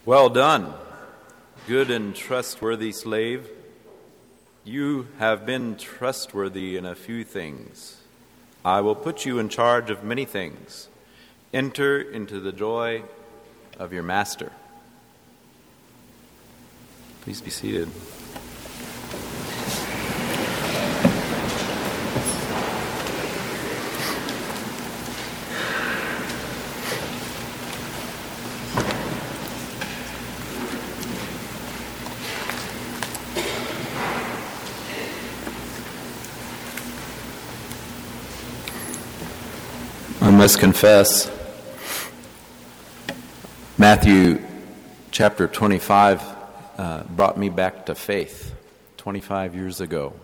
Well done, good and trustworthy slave. You have been trustworthy in a few things. I will put you in charge of many things. Enter into the joy of your master. Please be seated. I must confess, Matthew chapter 25 brought me back to faith 25 years ago.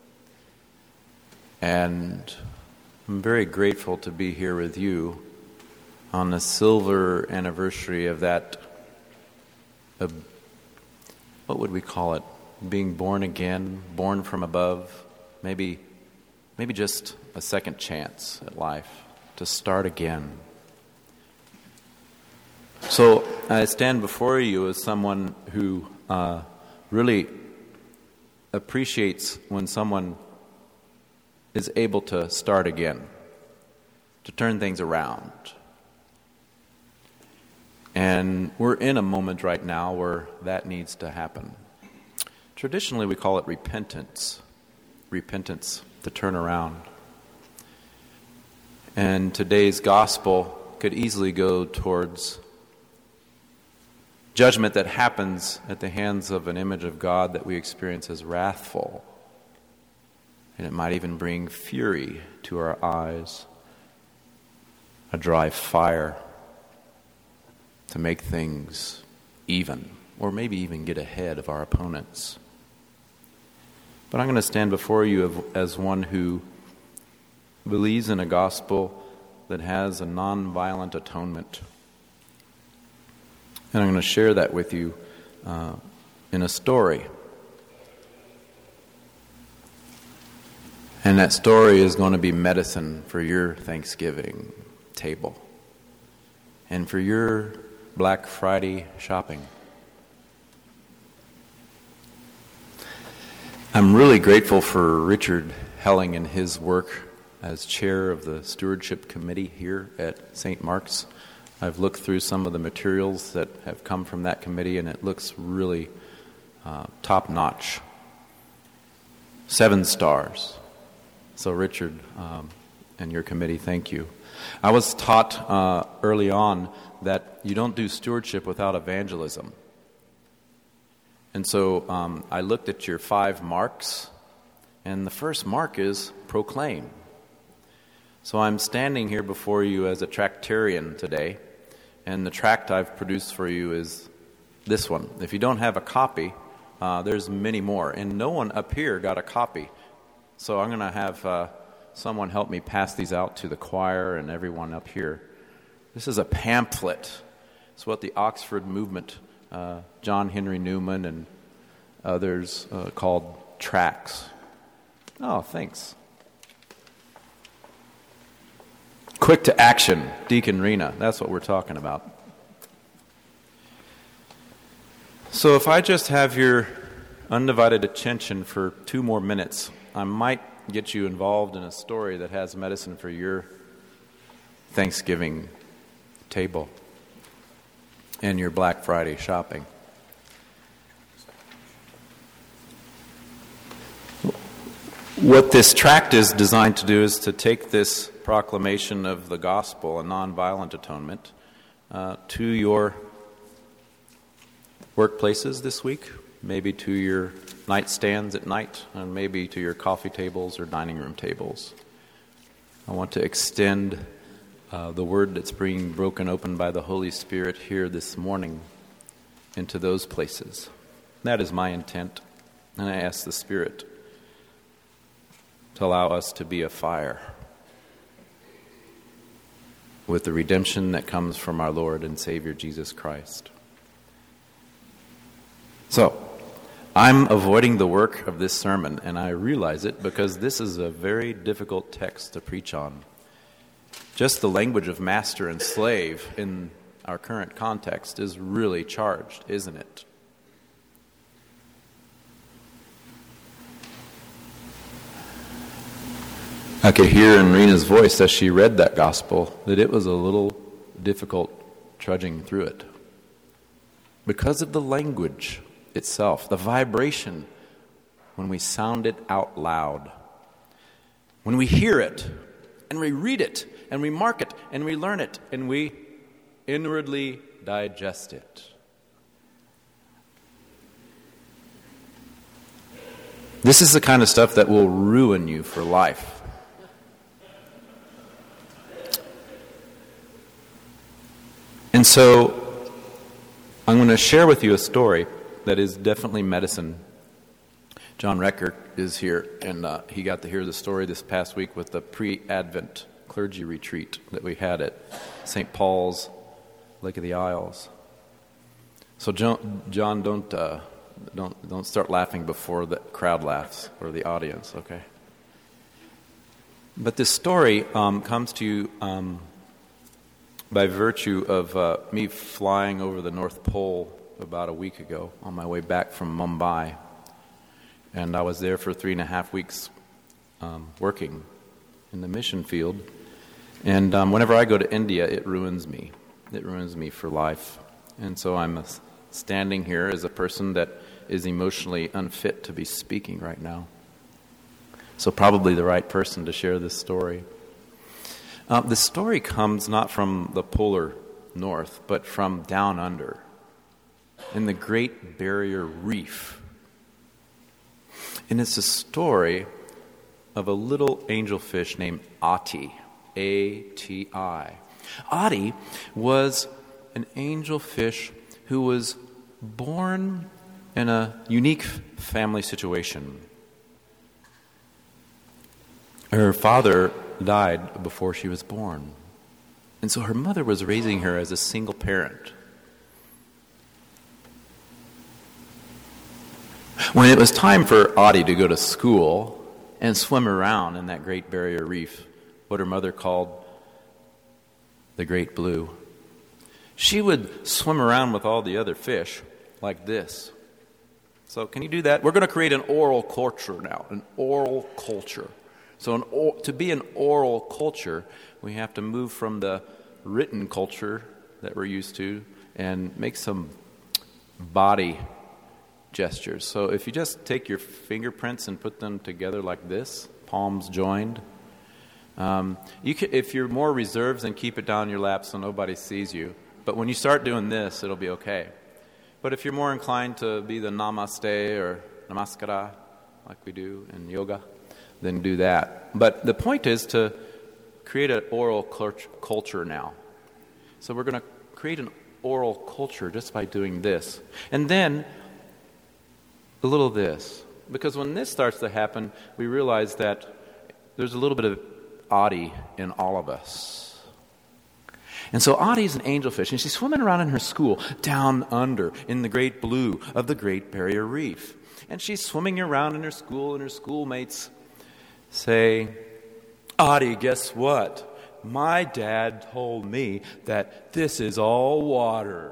And I'm very grateful to be here with you on the silver anniversary of that, what would we call it? Being born again, born from above, maybe just a second chance at life. To start again. So I stand before you as someone who really appreciates when someone is able to start again, to turn things around. And we're in a moment right now where that needs to happen. Traditionally, we call it repentance. Repentance, to turn around. And today's gospel could easily go towards judgment that happens at the hands of an image of God that we experience as wrathful. And it might even bring fury to our eyes, a dry fire to make things even, or maybe even get ahead of our opponents. But I'm going to stand before you as one who believes in a gospel that has a non-violent atonement. And I'm going to share that with you in a story. And that story is going to be medicine for your Thanksgiving table and for your Black Friday shopping. I'm really grateful for Richard Helling and his work as chair of the stewardship committee here at St. Mark's. I've looked through some of the materials that have come from that committee, and it looks really top-notch. 7 stars. So Richard and your committee, thank you. I was taught early on that you don't do stewardship without evangelism. And so I looked at your 5 marks, and the first mark is proclaim. So I'm standing here before you as a tractarian today, and the tract I've produced for you is this one. If you don't have a copy, there's many more, and no one up here got a copy. So I'm going to have someone help me pass these out to the choir and everyone up here. This is a pamphlet. It's what the Oxford movement, John Henry Newman and others called tracts. Oh, thanks. Quick to action, Deacon Rena. That's what we're talking about. So if I just have your undivided attention for 2 more minutes, I might get you involved in a story that has medicine for your Thanksgiving table and your Black Friday shopping. What this tract is designed to do is to take this proclamation of the gospel, a nonviolent atonement, to your workplaces this week, maybe to your nightstands at night, and maybe to your coffee tables or dining room tables. I want to extend the word that's being broken open by the Holy Spirit here this morning into those places. That is my intent, and I ask the Spirit to allow us to be a fire with the redemption that comes from our Lord and Savior Jesus Christ. So, I'm avoiding the work of this sermon, and I realize it because this is a very difficult text to preach on. Just the language of master and slave in our current context is really charged, isn't it? I could hear in Rena's voice as she read that gospel that it was a little difficult trudging through it. Because of the language itself, the vibration when we sound it out loud. When we hear it, and we read it, and we mark it, and we learn it, and we inwardly digest it. This is the kind of stuff that will ruin you for life. And so, I'm going to share with you a story that is definitely medicine. John Recker is here, and he got to hear the story this past week with the pre-Advent clergy retreat that we had at St. Paul's, Lake of the Isles. So, John, don't start laughing before the crowd laughs or the audience, okay? But this story comes to you by virtue of me flying over the North Pole about a week ago on my way back from Mumbai. And I was there for 3.5 weeks working in the mission field. And whenever I go to India, it ruins me. It ruins me for life. And so I'm standing here as a person that is emotionally unfit to be speaking right now. So probably the right person to share this story. The story comes not from the polar north, but from down under, in the Great Barrier Reef. And it's a story of a little angelfish named Ati, A-T-I. Ati was an angelfish who was born in a unique family situation. Her father died before she was born. And so her mother was raising her as a single parent. When it was time for Ati to go to school and swim around in that Great Barrier Reef, what her mother called the Great Blue, she would swim around with all the other fish like this. So can you do that? We're going to create an oral culture now, an oral culture. So to be an oral culture, we have to move from the written culture that we're used to and make some body gestures. So if you just take your fingerprints and put them together like this, palms joined, you can, if you're more reserved, then keep it down your lap so nobody sees you. But when you start doing this, it'll be okay. But if you're more inclined to be the namaste or namaskara, like we do in yoga, then do that. But the point is to create an oral culture now. So we're going to create an oral culture just by doing this. And then a little this. Because when this starts to happen, we realize that there's a little bit of Ati in all of us. And so Ati is an angelfish, and she's swimming around in her school down under in the Great Blue of the Great Barrier Reef. And she's swimming around in her school, and her schoolmates say, Ati, guess what? My dad told me that this is all water.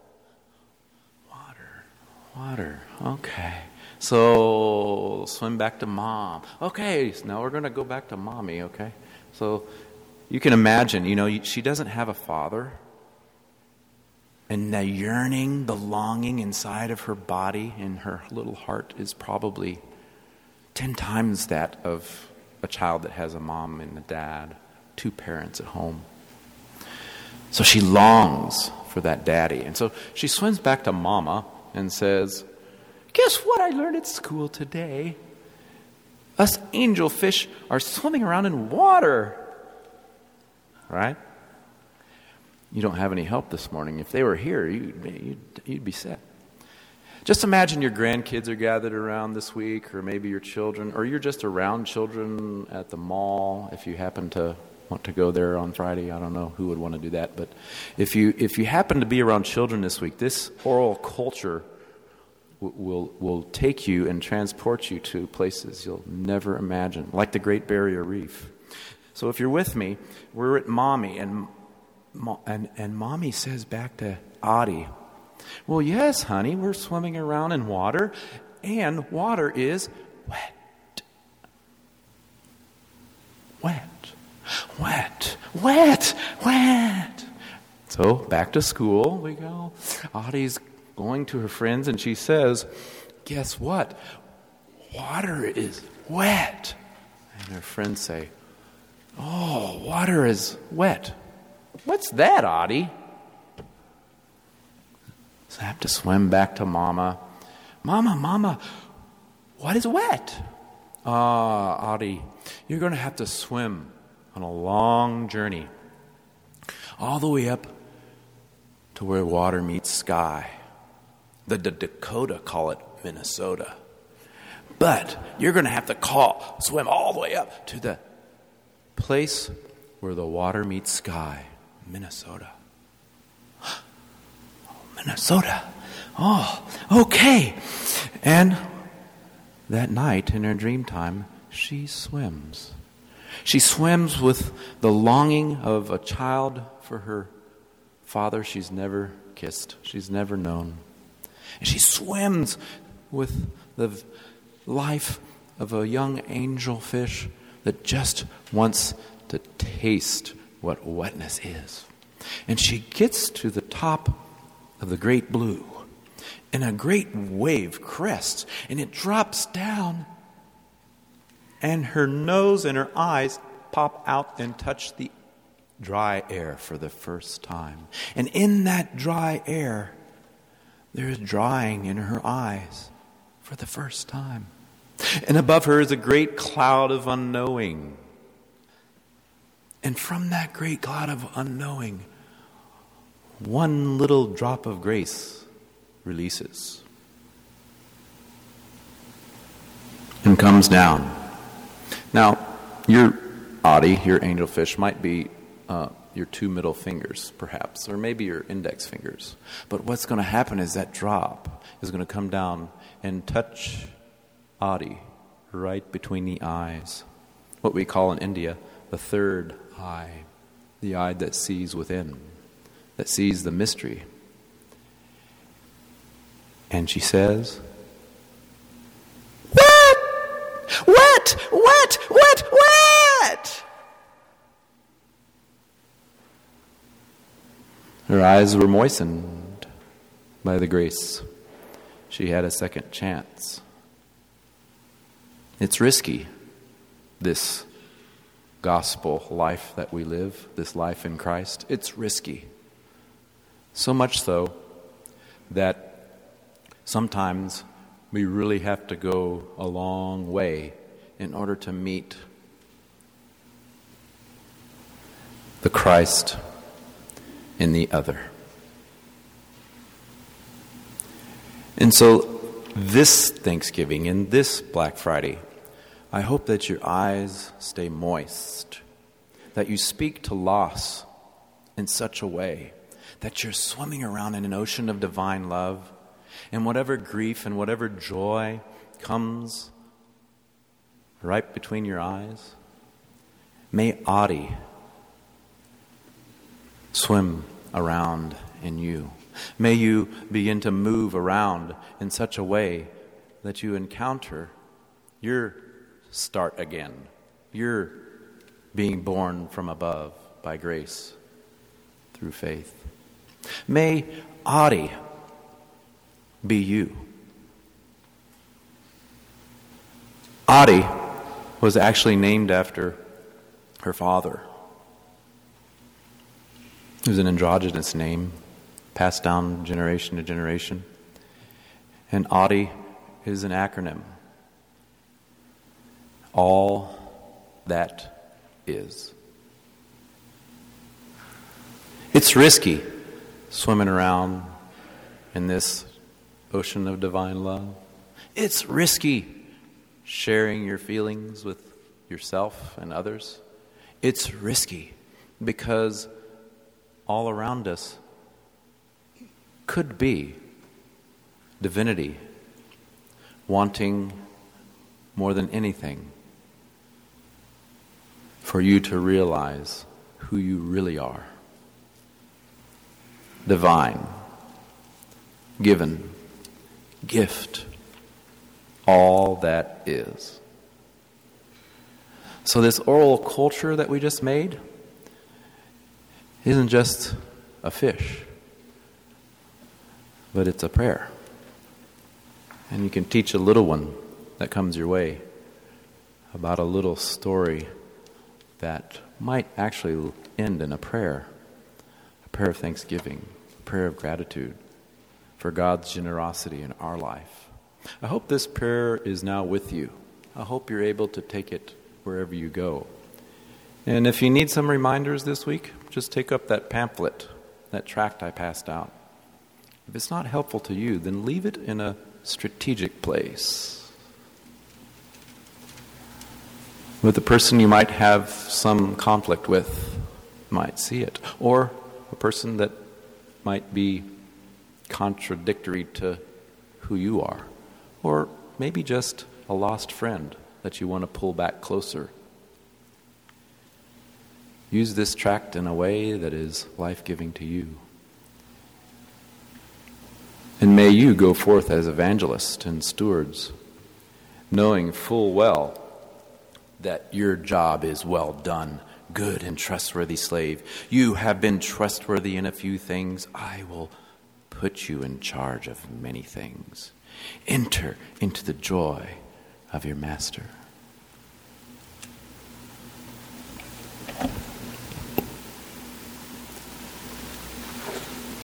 Water. Okay. So swim back to mom. Okay, so now we're going to go back to mommy, okay? So you can imagine, she doesn't have a father. And the yearning, the longing inside of her body and her little heart is probably 10 times that of a child that has a mom and a dad, 2 parents at home. So she longs for that daddy. And so she swims back to mama and says, guess what I learned at school today? Us angelfish are swimming around in water. Right? You don't have any help this morning. If they were here, you'd be set. Just imagine your grandkids are gathered around this week, or maybe your children, or you're just around children at the mall if you happen to want to go there on Friday. I don't know who would want to do that, but if you happen to be around children this week, this oral culture will take you and transport you to places you'll never imagine, like the Great Barrier Reef. So if you're with me, we're at mommy, and and Mommy says back to Audie, well, yes, honey, we're swimming around in water, and water is wet. Wet, wet, wet, wet. So back to school we go. Audie's going to her friends, and she says, guess what? Water is wet. And her friends say, oh, water is wet. What's that, Audie? So I have to swim back to Mama. Mama, what is wet? Audie, you're going to have to swim on a long journey all the way up to where water meets sky. The Dakota call it Minnesota. But you're going to have to swim all the way up to the place where the water meets sky, Minnesota. Minnesota. Oh, okay. And that night in her dream time, she swims. She swims with the longing of a child for her father she's never kissed, she's never known. And she swims with the life of a young angelfish that just wants to taste what wetness is. And she gets to the top of the great blue, and a great wave crests, and it drops down, and her nose and her eyes pop out and touch the dry air for the first time. And in that dry air, there is drying in her eyes for the first time. And above her is a great cloud of unknowing. And from that great cloud of unknowing, one little drop of grace releases and comes down. Now, your Audie, your angelfish, might be your two middle fingers, perhaps, or maybe your index fingers. But what's going to happen is that drop is going to come down and touch Audie right between the eyes, what we call in India the third eye, the eye that sees within, that sees the mystery. And she says, "Wet! Wet! Wet! Wet! Wet!" Her eyes were moistened by the grace. She had a second chance. It's risky, this gospel life that we live, this life in Christ. It's risky. So much so that sometimes we really have to go a long way in order to meet the Christ in the other. And so this Thanksgiving and this Black Friday, I hope that your eyes stay moist, that you speak to loss in such a way that you're swimming around in an ocean of divine love, and whatever grief and whatever joy comes right between your eyes, may Audie swim around in you. May you begin to move around in such a way that you encounter your start again. You're being born from above by grace through faith. May Audie be you. Audie was actually named after her father. It was an androgynous name, passed down generation to generation. And Audie is an acronym. All that is. It's risky swimming around in this ocean of divine love. It's risky sharing your feelings with yourself and others. It's risky because all around us could be divinity wanting more than anything for you to realize who you really are divine, given, gift, all that is. So this oral culture that we just made isn't just a fish, but it's a prayer. And you can teach a little one that comes your way about a little story that might actually end in a prayer of thanksgiving, a prayer of gratitude for God's generosity in our life. I hope this prayer is now with you. I hope you're able to take it wherever you go. And if you need some reminders this week, just take up that pamphlet, that tract I passed out. If it's not helpful to you, then leave it in a strategic place. With a person you might have some conflict with might see it, or a person that might be contradictory to who you are, or maybe just a lost friend that you want to pull back closer. Use this tract in a way that is life-giving to you. And may you go forth as evangelists and stewards, knowing full well that your job is well done, good and trustworthy slave. You have been trustworthy in a few things. I will put you in charge of many things. Enter into the joy of your master.